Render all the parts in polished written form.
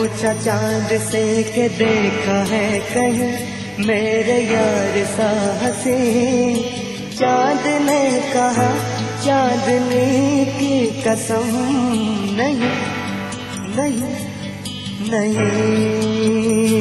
पूछा चांद से कि देखा है कहीं मेरे यार सा हसीन। चांद ने कहा चांदनी की कसम नहीं नहीं नहीं।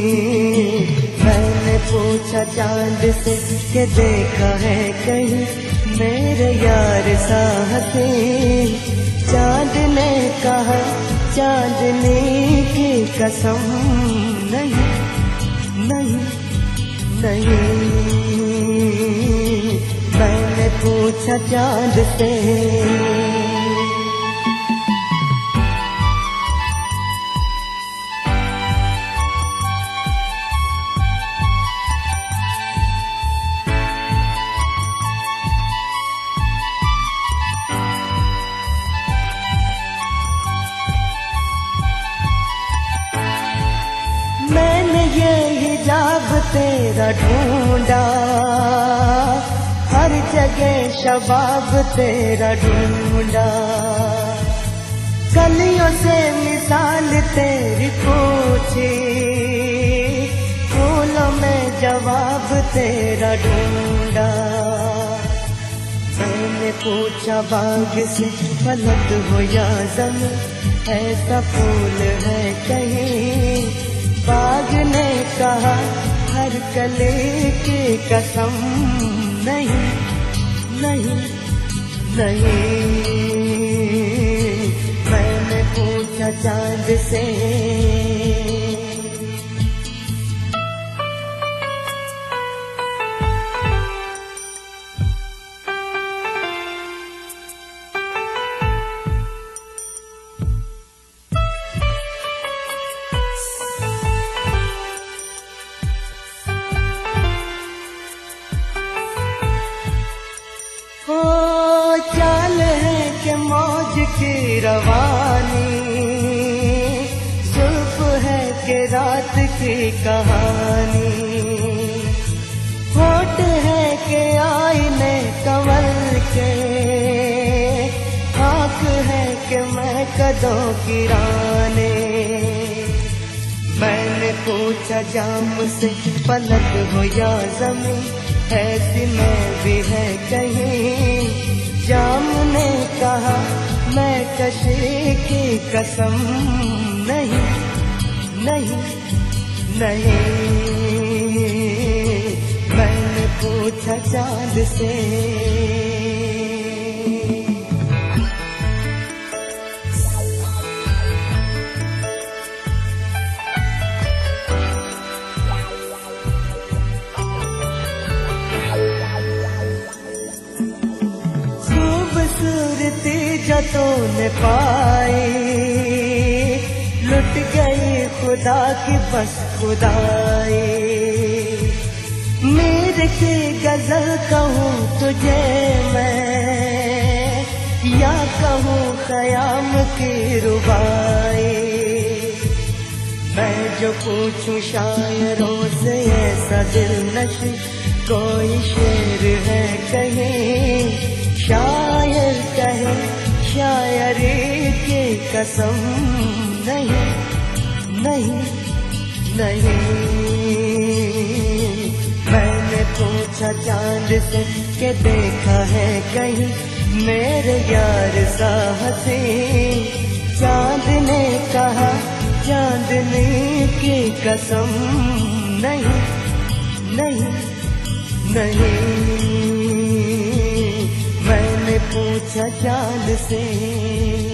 मैंने पूछा चांद से कि देखा है कहीं मेरे यार सा हसीन। चांद ने कहा चांदनी की कसम नहीं नहीं नहीं। मैंने पूछा चांद से। मैंने ये हिजाब तेरा ढूंढा, हर जगह शबाब तेरा ढूंढा। गलियों से मिसाल तेरी पूछी, फूलों में जवाब तेरा ढूंढा। मैंने पूछा बाग से फलक हो या ज़मीं, ऐसा फूल है कहीं। बाग ने कहा हर कली की कसम नहीं नहीं नहीं। मैंने पूछा चांद से। चाल है कि मौज की रवानी, जुल्फ है कि रात की कहानी। होठ है कि आईने कंवल के, आँख है कि मैं कदों की रानी। मैंने पूछा जाम से पलक हो या ज़मीं, ऐसी में भी है कहीं। जाम ने कहा मैं कशी की कसम नहीं नहीं नहीं। मैंने पूछा चांद से। खूबसूरती जो तूने पाई, लुट गई खुदा की बस खुदाई। मीर की गजल कहूँ तुझे मैं, या कहूँ ख़याम की रुबाई। मैं जो पूछूं शायरों से ऐसा दिलनशी, कोई शेर है कहीं। शायर कहे शायरी की कसम नहीं नहीं नहीं। मैंने पूछा चांद से कि देखा है कहीं मेरे यार सा हसीन। चांद ने कहा चांदनी की कसम नहीं नहीं नहीं। मैंने पूछा चांद से।